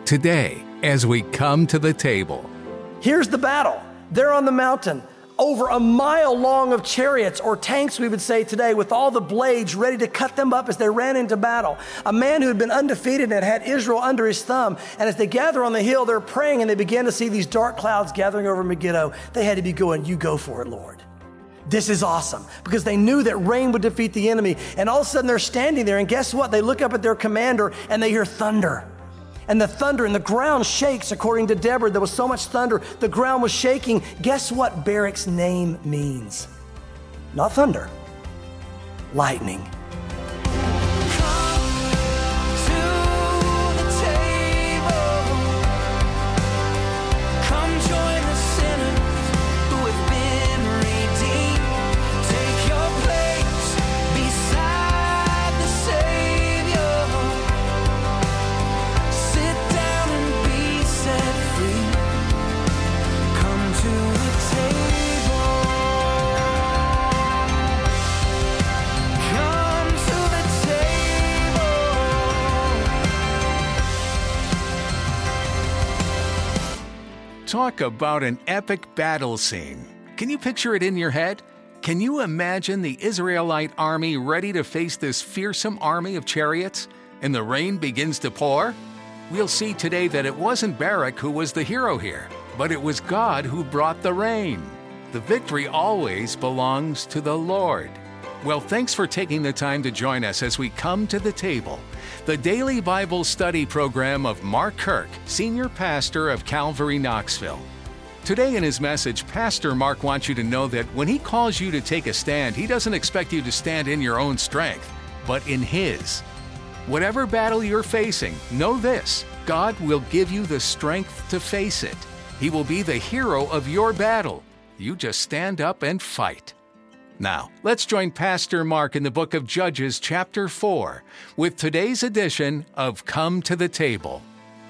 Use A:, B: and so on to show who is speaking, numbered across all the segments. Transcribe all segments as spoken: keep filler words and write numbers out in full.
A: today as we come to the table.
B: Here's the battle. They're on the mountain. Over a mile long of chariots, or tanks we would say today, with all the blades ready to cut them up as they ran into battle. A man who had been undefeated and had Israel under his thumb. And as they gather on the hill, they're praying and they began to see these dark clouds gathering over Megiddo. They had to be going, you go for it, Lord. This is awesome, because they knew that rain would defeat the enemy. And all of a sudden they're standing there, and guess what? They look up at their commander and they hear thunder. And the thunder, and the ground shakes, according to Deborah. There was so much thunder, the ground was shaking. Guess what Barak's name means? Not thunder, lightning.
A: Talk about an epic battle scene. Can you picture it in your head? Can you imagine the Israelite army ready to face this fearsome army of chariots? And the rain begins to pour? We'll see today that it wasn't Barak who was the hero here, but it was God who brought the rain. The victory always belongs to the Lord. Well, thanks for taking the time to join us as we come to the table, the daily Bible study program of Mark Kirk, Senior Pastor of Calvary Knoxville. Today in his message, Pastor Mark wants you to know that when he calls you to take a stand, he doesn't expect you to stand in your own strength, but in his. Whatever battle you're facing, know this: God will give you the strength to face it. He will be the hero of your battle. You just stand up and fight. Now, let's join Pastor Mark in the book of Judges, chapter four, with today's edition of Come to the Table.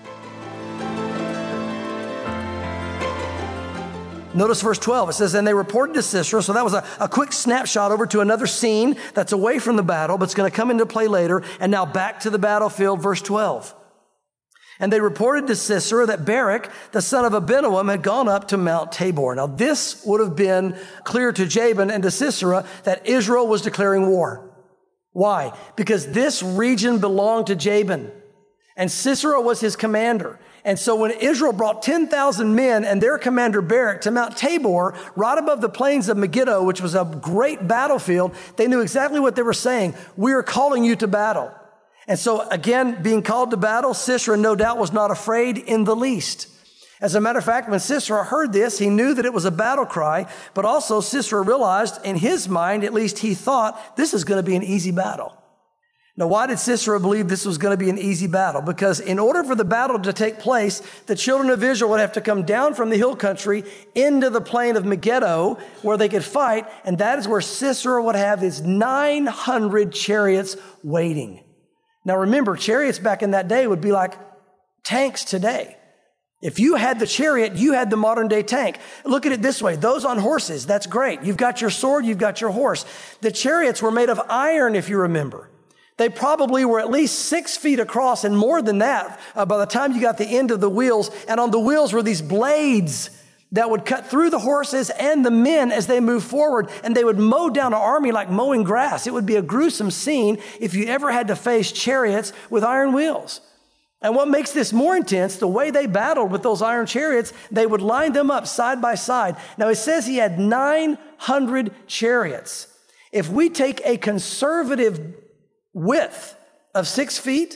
B: Notice verse twelve. It says, and they reported to Sisera. So that was a, a quick snapshot over to another scene that's away from the battle, but it's going to come into play later. And now back to the battlefield, verse twelve. And they reported to Sisera that Barak, the son of Abinoam, had gone up to Mount Tabor. Now this would have been clear to Jabin and to Sisera that Israel was declaring war. Why? Because this region belonged to Jabin, and Sisera was his commander. And so when Israel brought ten thousand men and their commander Barak to Mount Tabor, right above the plains of Megiddo, which was a great battlefield, they knew exactly what they were saying. We are calling you to battle. And so again, being called to battle, Sisera no doubt was not afraid in the least. As a matter of fact, when Sisera heard this, he knew that it was a battle cry, but also Sisera realized, in his mind, at least he thought, this is going to be an easy battle. Now, why did Sisera believe this was going to be an easy battle? Because in order for the battle to take place, the children of Israel would have to come down from the hill country into the plain of Megiddo where they could fight, and that is where Sisera would have his nine hundred chariots waiting. Now remember, chariots back in that day would be like tanks today. If you had the chariot, you had the modern day tank. Look at it this way. Those on horses, that's great. You've got your sword, you've got your horse. The chariots were made of iron, if you remember. They probably were at least six feet across and more than that uh, by the time you got the end of the wheels. And on the wheels were these blades that would cut through the horses and the men as they moved forward, and they would mow down an army like mowing grass. It would be a gruesome scene if you ever had to face chariots with iron wheels. And what makes this more intense, the way they battled with those iron chariots, they would line them up side by side. Now it says he had nine hundred chariots. If we take a conservative width of six feet,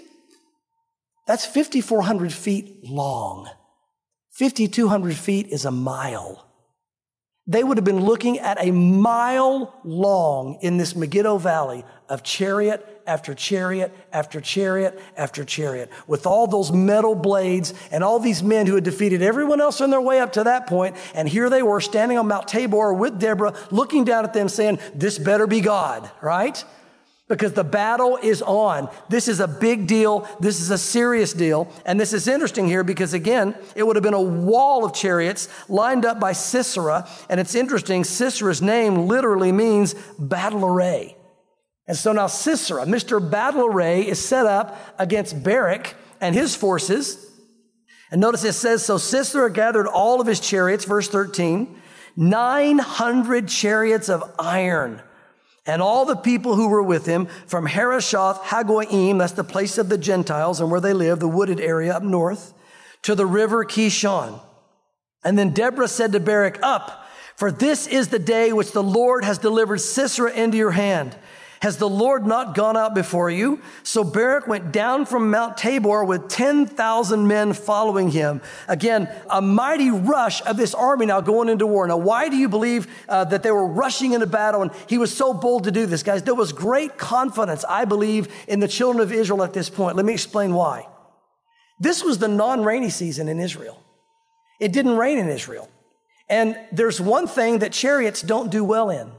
B: that's five thousand four hundred feet long. five thousand two hundred feet is a mile. They would have been looking at a mile long in this Megiddo Valley of chariot after chariot after chariot after chariot with all those metal blades and all these men who had defeated everyone else on their way up to that point. And here they were standing on Mount Tabor with Deborah, looking down at them saying, this better be God, right? Because the battle is on. This is a big deal. This is a serious deal. And this is interesting here because, again, it would have been a wall of chariots lined up by Sisera. And it's interesting, Sisera's name literally means battle array. And so now Sisera, Mister Battle Array, is set up against Barak and his forces. And notice it says, so Sisera gathered all of his chariots, verse thirteen, nine hundred chariots of iron, and all the people who were with him from Harosheth Hagoyim, that's the place of the Gentiles and where they live, the wooded area up north, to the river Kishon. And then Deborah said to Barak, up, for this is the day which the Lord has delivered Sisera into your hand. Has the Lord not gone out before you? So Barak went down from Mount Tabor with ten thousand men following him. Again, a mighty rush of this army now going into war. Now, why do you believe uh, that they were rushing into battle and he was so bold to do this? Guys, there was great confidence, I believe, in the children of Israel at this point. Let me explain why. This was the non-rainy season in Israel. It didn't rain in Israel. And there's one thing that chariots don't do well in: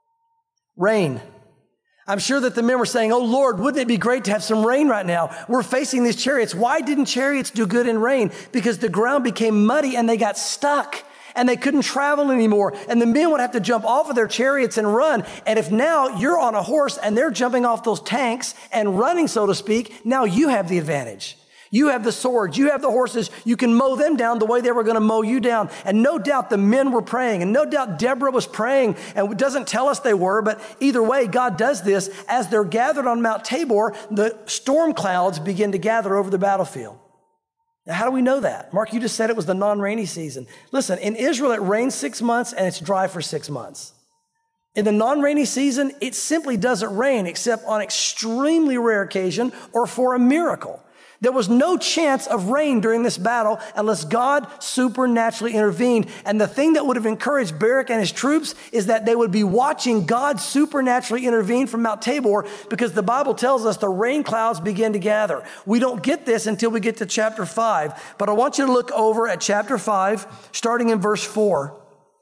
B: rain. I'm sure that the men were saying, oh Lord, wouldn't it be great to have some rain right now? We're facing these chariots. Why didn't chariots do good in rain? Because the ground became muddy and they got stuck and they couldn't travel anymore. And the men would have to jump off of their chariots and run. And if now you're on a horse and they're jumping off those tanks and running, so to speak, now you have the advantage. You have the swords, you have the horses, you can mow them down the way they were going to mow you down. And no doubt the men were praying, and no doubt Deborah was praying, and it doesn't tell us they were, but either way, God does this. As they're gathered on Mount Tabor, the storm clouds begin to gather over the battlefield. Now, how do we know that? Mark, you just said it was the non-rainy season. Listen, in Israel, it rains six months and it's dry for six months. In the non-rainy season, it simply doesn't rain except on extremely rare occasion or for a miracle. There was no chance of rain during this battle unless God supernaturally intervened. And the thing that would have encouraged Barak and his troops is that they would be watching God supernaturally intervene from Mount Tabor, because the Bible tells us the rain clouds begin to gather. We don't get this until we get to chapter five. But I want you to look over at chapter five, starting in verse four.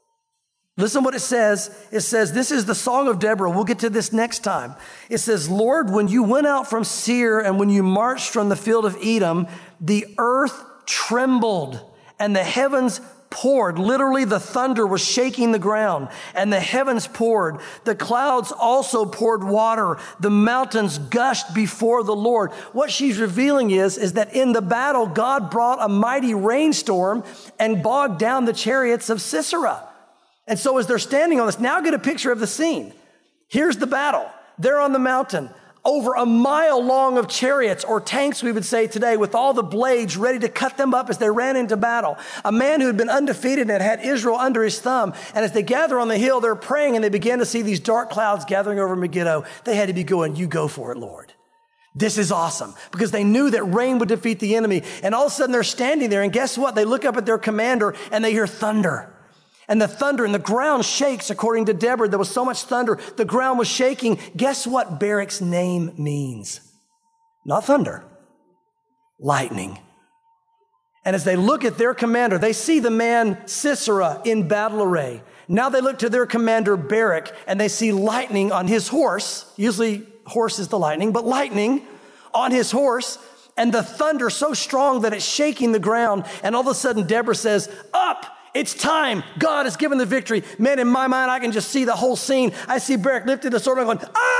B: Listen what it says. It says, this is the song of Deborah. We'll get to this next time. It says, Lord, when you went out from Seir and when you marched from the field of Edom, the earth trembled and the heavens poured. Literally, the thunder was shaking the ground and the heavens poured. The clouds also poured water. The mountains gushed before the Lord. What she's revealing is, is that in the battle, God brought a mighty rainstorm and bogged down the chariots of Sisera. And so as they're standing on this, now get a picture of the scene. Here's the battle. They're on the mountain, over a mile long of chariots, or tanks, we would say today, with all the blades ready to cut them up as they ran into battle. A man who had been undefeated and had Israel under his thumb. And as they gather on the hill, they're praying and they began to see these dark clouds gathering over Megiddo. They had to be going, you go for it, Lord. This is awesome, because they knew that rain would defeat the enemy. And all of a sudden they're standing there, and guess what? They look up at their commander and they hear thunder. And the thunder and the ground shakes, according to Deborah. There was so much thunder, the ground was shaking. Guess what Barak's name means? Not thunder, lightning. And as they look at their commander, they see the man Sisera in battle array. Now they look to their commander Barak, and they see lightning on his horse. Usually horse is the lightning, but lightning on his horse. And the thunder so strong that it's shaking the ground. And all of a sudden Deborah says, up! It's time. God has given the victory. Man, in my mind, I can just see the whole scene. I see Barak lifted the sword and going,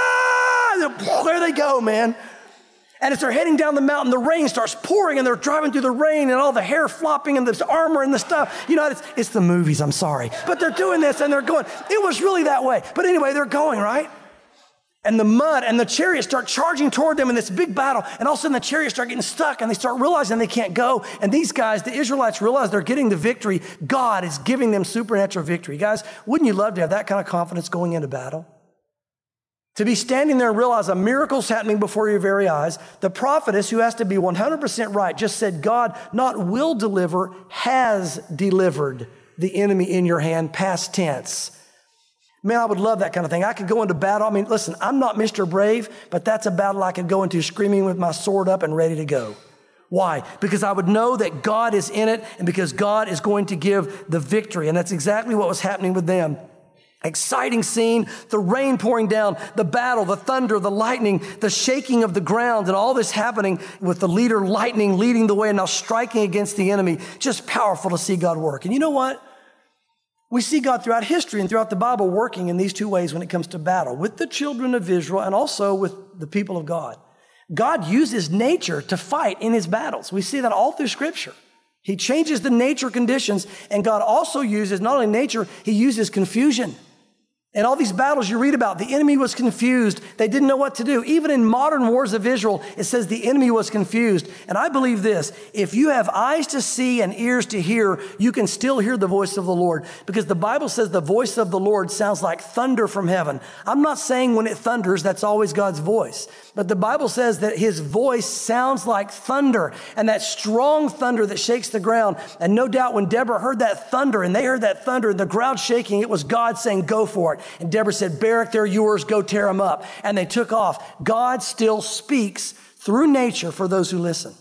B: ah! There they go, man. And as they're heading down the mountain, the rain starts pouring and they're driving through the rain and all the hair flopping and the armor and the stuff. You know, it's, it's the movies, I'm sorry. But they're doing this and they're going. It was really that way. But anyway, they're going, right? And the mud and the chariots start charging toward them in this big battle. And all of a sudden the chariots start getting stuck and they start realizing they can't go. And these guys, the Israelites, realize they're getting the victory. God is giving them supernatural victory. Guys, wouldn't you love to have that kind of confidence going into battle? To be standing there and realize a miracle's happening before your very eyes. The prophetess, who has to be one hundred percent right, just said, God not will deliver, has delivered the enemy in your hand, past tense. Man, I would love that kind of thing. I could go into battle. I mean, listen, I'm not Mister Brave, but that's a battle I could go into screaming with my sword up and ready to go. Why? Because I would know that God is in it and because God is going to give the victory. And that's exactly what was happening with them. Exciting scene, the rain pouring down, the battle, the thunder, the lightning, the shaking of the ground, and all this happening with the leader lightning leading the way and now striking against the enemy. Just powerful to see God work. And you know what? We see God throughout history and throughout the Bible working in these two ways when it comes to battle, with the children of Israel and also with the people of God. God uses nature to fight in his battles. We see that all through Scripture. He changes the nature conditions, and God also uses not only nature, he uses confusion. In all these battles you read about, the enemy was confused. They didn't know what to do. Even in modern wars of Israel, it says the enemy was confused. And I believe this, if you have eyes to see and ears to hear, you can still hear the voice of the Lord. Because the Bible says the voice of the Lord sounds like thunder from heaven. I'm not saying when it thunders, that's always God's voice. But the Bible says that his voice sounds like thunder, and that strong thunder that shakes the ground. And no doubt when Deborah heard that thunder, and they heard that thunder, and the ground shaking, it was God saying, go for it. And Deborah said, Barak, they're yours, go tear them up. And they took off. God still speaks through nature for those who listen.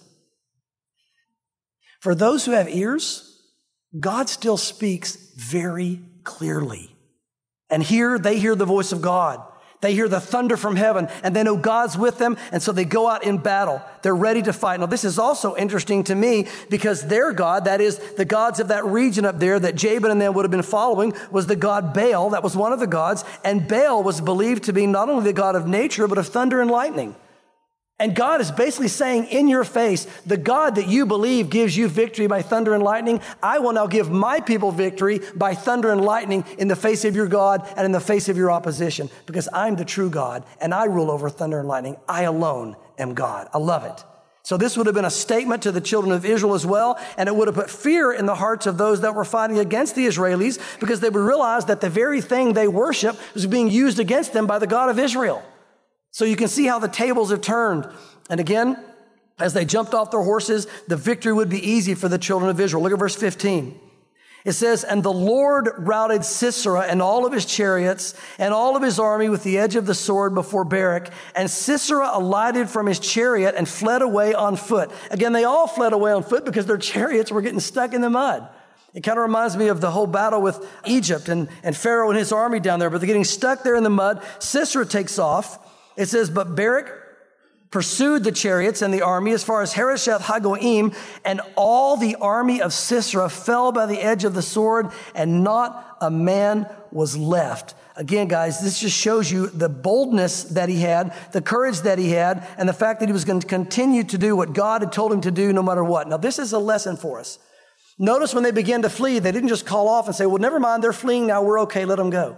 B: For those who have ears, God still speaks very clearly. And here they hear the voice of God. They hear the thunder from heaven, and they know God's with them, and so they go out in battle. They're ready to fight. Now, this is also interesting to me because their God, that is the gods of that region up there that Jabin and them would have been following, was the god Baal. That was one of the gods, and Baal was believed to be not only the god of nature, but of thunder and lightning. And God is basically saying in your face, the God that you believe gives you victory by thunder and lightning, I will now give my people victory by thunder and lightning in the face of your God and in the face of your opposition, because I'm the true God and I rule over thunder and lightning. I alone am God. I love it. So this would have been a statement to the children of Israel as well, and it would have put fear in the hearts of those that were fighting against the Israelis, because they would realize that the very thing they worship was being used against them by the God of Israel. So you can see how the tables have turned. And again, as they jumped off their horses, the victory would be easy for the children of Israel. Look at verse fifteen. It says, and the Lord routed Sisera and all of his chariots and all of his army with the edge of the sword before Barak. And Sisera alighted from his chariot and fled away on foot. Again, they all fled away on foot because their chariots were getting stuck in the mud. It kind of reminds me of the whole battle with Egypt and, and Pharaoh and his army down there, but they're getting stuck there in the mud. Sisera takes off. It says, but Barak pursued the chariots and the army as far as Harosheth Hagoim, and all the army of Sisera fell by the edge of the sword, and not a man was left. Again, guys, this just shows you the boldness that he had, the courage that he had, and the fact that he was going to continue to do what God had told him to do no matter what. Now, this is a lesson for us. Notice when they began to flee, they didn't just call off and say, well, never mind, they're fleeing now, we're okay, let them go.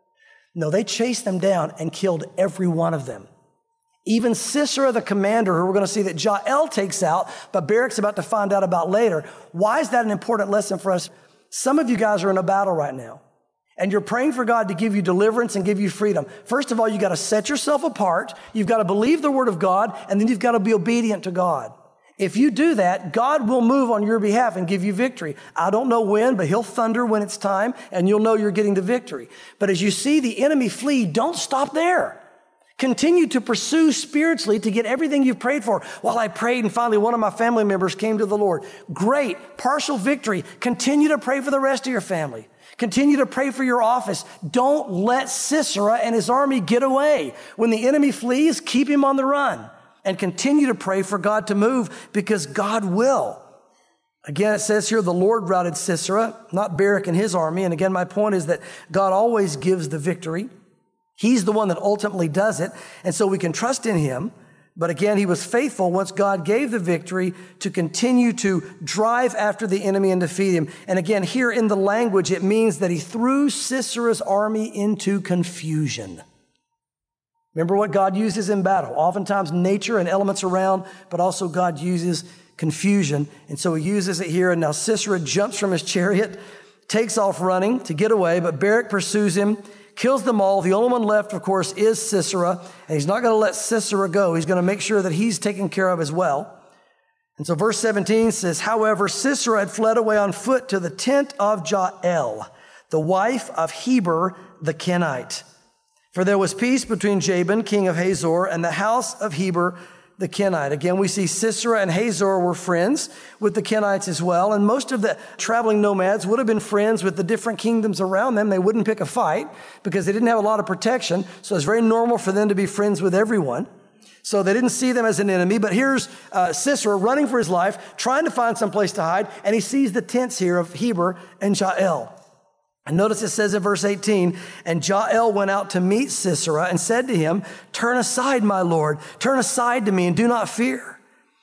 B: No, they chased them down and killed every one of them. Even Sisera, the commander, who we're going to see that Jael takes out, but Barak's about to find out about later. Why is that an important lesson for us? Some of you guys are in a battle right now, and you're praying for God to give you deliverance and give you freedom. First of all, you got to set yourself apart. You've got to believe the word of God, and then you've got to be obedient to God. If you do that, God will move on your behalf and give you victory. I don't know when, but he'll thunder when it's time, and you'll know you're getting the victory. But as you see the enemy flee, don't stop there. Continue to pursue spiritually to get everything you've prayed for. While I prayed and finally one of my family members came to the Lord. Great, partial victory. Continue to pray for the rest of your family. Continue to pray for your office. Don't let Sisera and his army get away. When the enemy flees, keep him on the run. And continue to pray for God to move, because God will. Again, it says here, the Lord routed Sisera, not Barak and his army. And again, my point is that God always gives the victory. He's the one that ultimately does it. And so we can trust in him. But again, he was faithful once God gave the victory to continue to drive after the enemy and defeat him. And again, here in the language, it means that he threw Sisera's army into confusion. Remember what God uses in battle. Oftentimes nature and elements around, but also God uses confusion. And so he uses it here. And now Sisera jumps from his chariot, takes off running to get away, but Barak pursues him, kills them all. The only one left, of course, is Sisera. And he's not going to let Sisera go. He's going to make sure that he's taken care of as well. And so verse seventeen says, however, Sisera had fled away on foot to the tent of Jael, the wife of Heber the Kenite. For there was peace between Jabin, king of Hazor, and the house of Heber the Kenite. Again, we see Sisera and Hazor were friends with the Kenites as well. And most of the traveling nomads would have been friends with the different kingdoms around them. They wouldn't pick a fight because they didn't have a lot of protection. So it's very normal for them to be friends with everyone. So they didn't see them as an enemy. But here's uh, Sisera running for his life, trying to find some place to hide. And he sees the tents here of Heber and Jael. And notice it says in verse eighteen, and Jael went out to meet Sisera and said to him, turn aside, my lord, turn aside to me and do not fear.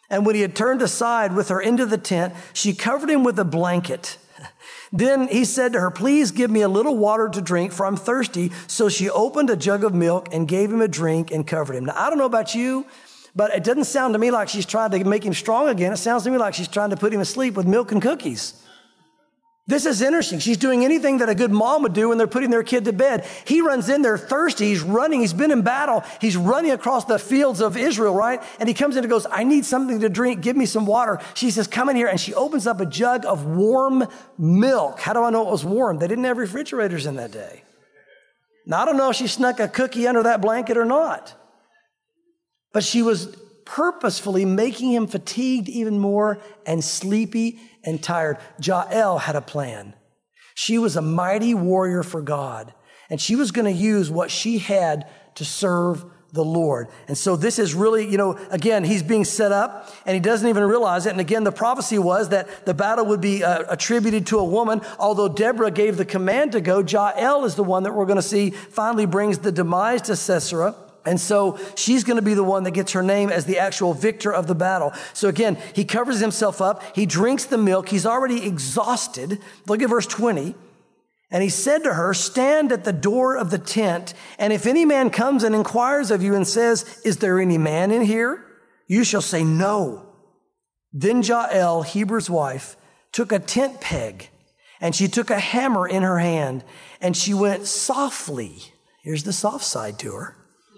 B: And when he had turned aside with her into the tent, she covered him with a blanket. Then he said to her, please give me a little water to drink, for I'm thirsty. So she opened a jug of milk and gave him a drink and covered him. Now, I don't know about you, but it doesn't sound to me like she's trying to make him strong again. It sounds to me like she's trying to put him asleep with milk and cookies. This is interesting. She's doing anything that a good mom would do when they're putting their kid to bed. He runs in there thirsty. He's running. He's been in battle. He's running across the fields of Israel, right? And he comes in and goes, I need something to drink. Give me some water. She says, come in here. And she opens up a jug of warm milk. How do I know it was warm? They didn't have refrigerators in that day. Now, I don't know if she snuck a cookie under that blanket or not. But she was purposefully making him fatigued even more and sleepy and tired. Jael had a plan. She was a mighty warrior for God, and she was going to use what she had to serve the Lord. And so this is really, you know, again, he's being set up and he doesn't even realize it. And again, the prophecy was that the battle would be uh, attributed to a woman. Although Deborah gave the command to go, Jael is the one that we're going to see finally brings the demise to Sisera. And so she's going to be the one that gets her name as the actual victor of the battle. So again, he covers himself up. He drinks the milk. He's already exhausted. Look at verse twenty. And he said to her, stand at the door of the tent. And if any man comes and inquires of you and says, is there any man in here? You shall say no. Then Jael, Heber's wife, took a tent peg and she took a hammer in her hand and she went softly. Here's the soft side to her.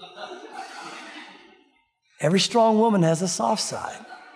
B: Every strong woman has a soft side.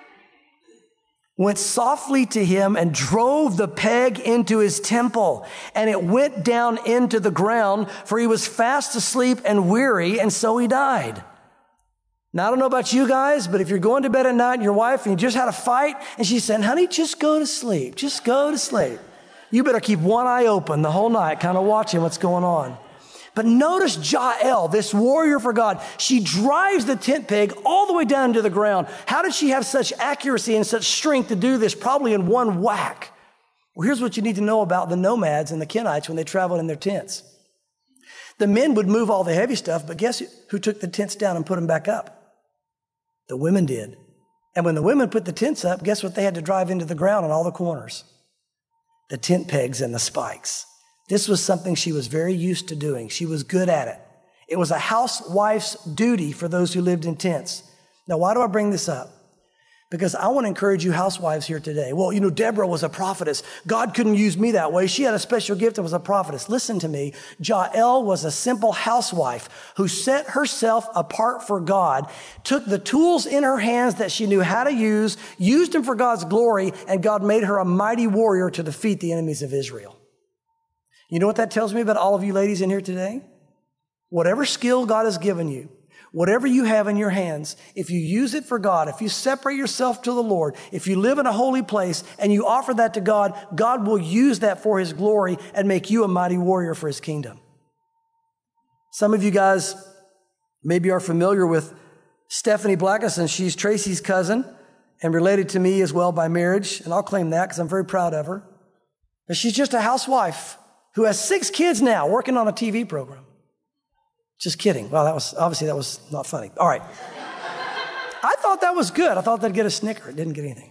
B: Went softly to him and drove the peg into his temple, and it went down into the ground, for he was fast asleep and weary, and so he died. Now, I don't know about you guys, but if you're going to bed at night and your wife and you just had a fight, and she's saying, honey, just go to sleep, just go to sleep. You better keep one eye open the whole night, kind of watching what's going on. But notice Jael, this warrior for God, she drives the tent peg all the way down to the ground. How did she have such accuracy and such strength to do this? Probably in one whack. Well, here's what you need to know about the nomads and the Kenites when they traveled in their tents. The men would move all the heavy stuff, but guess who took the tents down and put them back up? The women did. And when the women put the tents up, guess what they had to drive into the ground on all the corners? The tent pegs and the spikes. This was something she was very used to doing. She was good at it. It was a housewife's duty for those who lived in tents. Now, why do I bring this up? Because I want to encourage you housewives here today. Well, you know, Deborah was a prophetess. God couldn't use me that way. She had a special gift and was a prophetess. Listen to me. Jael was a simple housewife who set herself apart for God, took the tools in her hands that she knew how to use, used them for God's glory, and God made her a mighty warrior to defeat the enemies of Israel. You know what that tells me about all of you ladies in here today? Whatever skill God has given you, whatever you have in your hands, if you use it for God, if you separate yourself to the Lord, if you live in a holy place and you offer that to God, God will use that for his glory and make you a mighty warrior for his kingdom. Some of you guys maybe are familiar with Stephanie Blackison. She's Tracy's cousin and related to me as well by marriage. And I'll claim that because I'm very proud of her. But she's just a housewife who has six kids now working on a T V program. Just kidding. Well, that was, obviously that was not funny. All right. I thought that was good. I thought they'd get a snicker. It didn't get anything.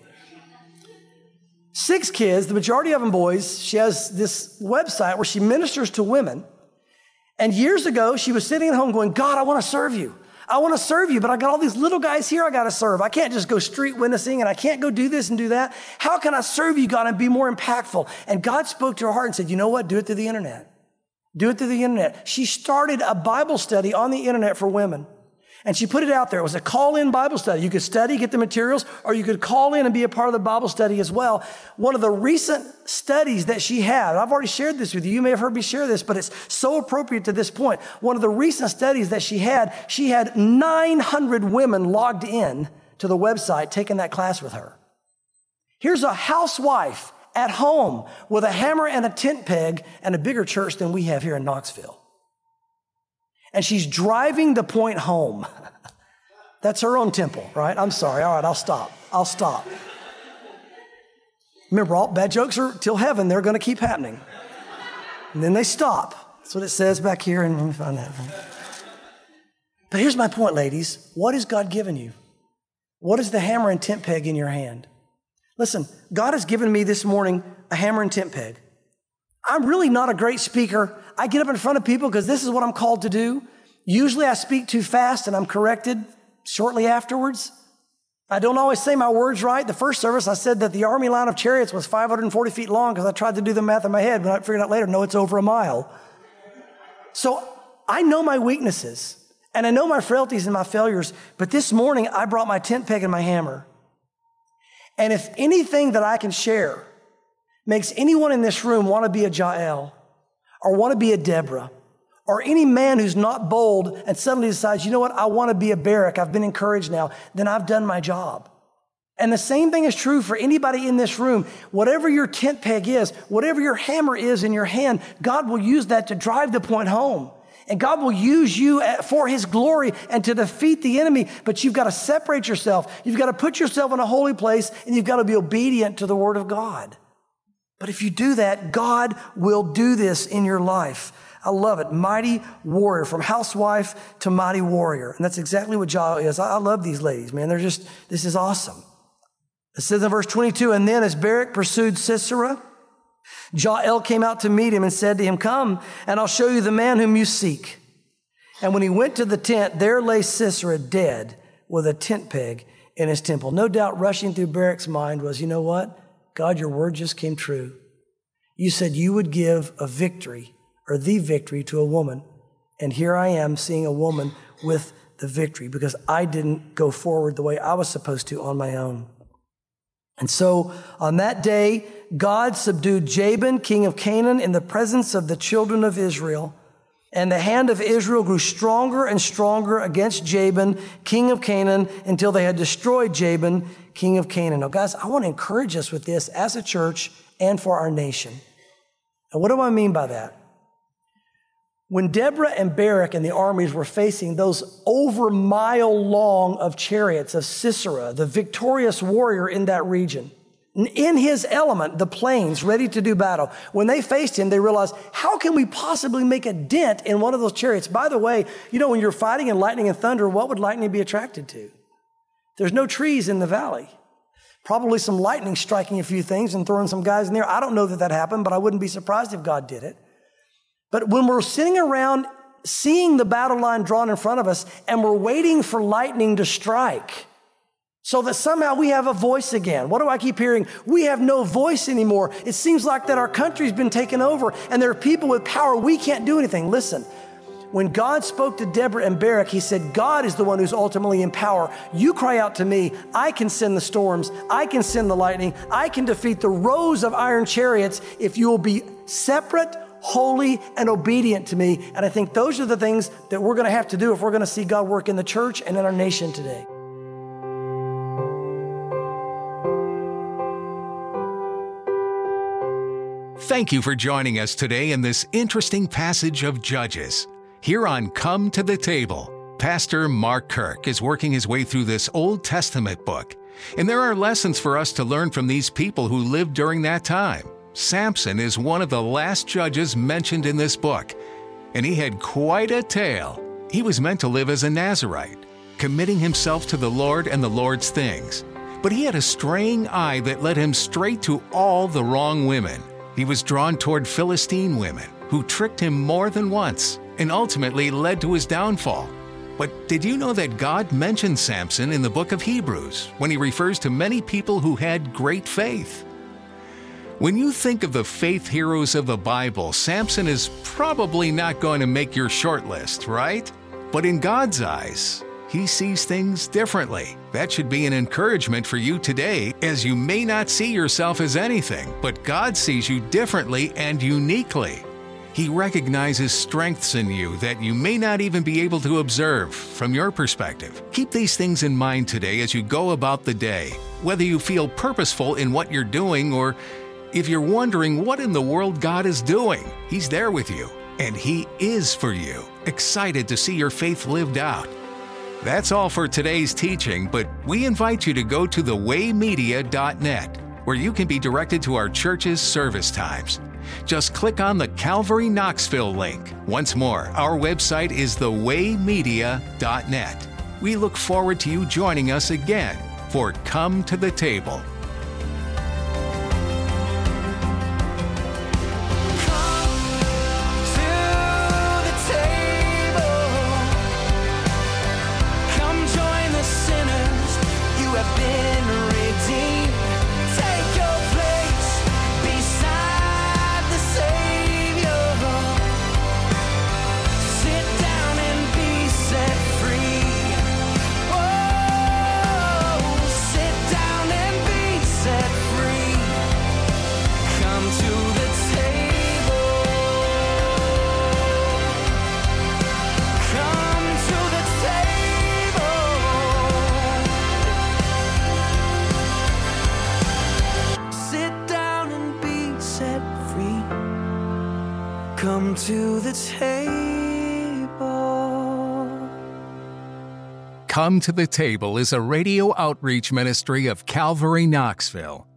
B: Six kids, the majority of them boys. She has this website where she ministers to women. And years ago, she was sitting at home going, God, I want to serve you. I want to serve you, but I got all these little guys here I got to serve. I can't just go street witnessing and I can't go do this and do that. How can I serve you, God, and be more impactful? And God spoke to her heart and said, you know what? Do it through the internet. Do it through the internet. She started a Bible study on the internet for women. And she put it out there. It was a call-in Bible study. You could study, get the materials, or you could call in and be a part of the Bible study as well. One of the recent studies that she had, I've already shared this with you. You may have heard me share this, but it's so appropriate to this point. One of the recent studies that she had, she had nine hundred women logged in to the website taking that class with her. Here's a housewife at home with a hammer and a tent peg and a bigger church than we have here in Knoxville. And she's driving the point home. That's her own temple, right? I'm sorry. All right, I'll stop. I'll stop. Remember, all bad jokes are till heaven. They're going to keep happening. And then they stop. That's what it says back here. And let me find that. But here's my point, ladies. What has God given you? What is the hammer and tent peg in your hand? Listen, God has given me this morning a hammer and tent peg. I'm really not a great speaker. I get up in front of people because this is what I'm called to do. Usually I speak too fast and I'm corrected shortly afterwards. I don't always say my words right. The first service, I said that the army line of chariots was five hundred forty feet long because I tried to do the math in my head, but I figured out later, no, it's over a mile. So I know my weaknesses and I know my frailties and my failures, but this morning I brought my tent peg and my hammer. And if anything that I can share makes anyone in this room want to be a Jael or want to be a Deborah, or any man who's not bold and suddenly decides, you know what, I want to be a Barak, I've been encouraged now, then I've done my job. And the same thing is true for anybody in this room. Whatever your tent peg is, whatever your hammer is in your hand, God will use that to drive the point home. And God will use you for His glory and to defeat the enemy. But you've got to separate yourself. You've got to put yourself in a holy place and you've got to be obedient to the Word of God. But if you do that, God will do this in your life. I love it. Mighty warrior, from housewife to mighty warrior. And that's exactly what Jael is. I love these ladies, man. They're just, this is awesome. It says in verse twenty-two, and then as Barak pursued Sisera, Jael came out to meet him and said to him, come, and I'll show you the man whom you seek. And when he went to the tent, there lay Sisera dead with a tent peg in his temple. No doubt rushing through Barak's mind was, you know what? God, your word just came true. You said you would give a victory or the victory to a woman. And here I am seeing a woman with the victory because I didn't go forward the way I was supposed to on my own. And so on that day, God subdued Jabin, king of Canaan, in the presence of the children of Israel. And the hand of Israel grew stronger and stronger against Jabin, king of Canaan, until they had destroyed Jabin, king of Canaan. Now, guys, I want to encourage us with this as a church and for our nation. And what do I mean by that? When Deborah and Barak and the armies were facing those over mile long of chariots of Sisera, the victorious warrior in that region, in his element, the plains, ready to do battle, when they faced him, they realized, how can we possibly make a dent in one of those chariots? By the way, you know, when you're fighting in lightning and thunder, what would lightning be attracted to? There's no trees in the valley. Probably some lightning striking a few things and throwing some guys in there. I don't know that that happened, but I wouldn't be surprised if God did it. But when we're sitting around seeing the battle line drawn in front of us and we're waiting for lightning to strike so that somehow we have a voice again. What do I keep hearing? We have no voice anymore. It seems like that our country's been taken over and there are people with power. We can't do anything. Listen, when God spoke to Deborah and Barak, He said, God is the one who's ultimately in power. You cry out to me. I can send the storms. I can send the lightning. I can defeat the rows of iron chariots if you will be separate, holy, and obedient to me. And I think those are the things that we're going to have to do if we're going to see God work in the church and in our nation today.
A: Thank you for joining us today in this interesting passage of Judges. Here on Come to the Table, Pastor Mark Kirk is working his way through this Old Testament book. And there are lessons for us to learn from these people who lived during that time. Samson is one of the last judges mentioned in this book, and he had quite a tale. He was meant to live as a Nazirite, committing himself to the Lord and the Lord's things. But he had a straying eye that led him straight to all the wrong women. He was drawn toward Philistine women who tricked him more than once and ultimately led to his downfall. But did you know that God mentions Samson in the book of Hebrews when He refers to many people who had great faith? When you think of the faith heroes of the Bible, Samson is probably not going to make your short list, right? But in God's eyes, He sees things differently. That should be an encouragement for you today, as you may not see yourself as anything, but God sees you differently and uniquely. He recognizes strengths in you that you may not even be able to observe from your perspective. Keep these things in mind today as you go about the day, whether you feel purposeful in what you're doing or if you're wondering what in the world God is doing. He's there with you, and He is for you, excited to see your faith lived out. That's all for today's teaching, but we invite you to go to the way media dot net, where you can be directed to our church's service times. Just click on the Calvary Knoxville link. Once more, our website is the way media dot net. We look forward to you joining us again for Come to the Table.
C: Come to the table.
A: Come to the Table is a radio outreach ministry of Calvary Knoxville.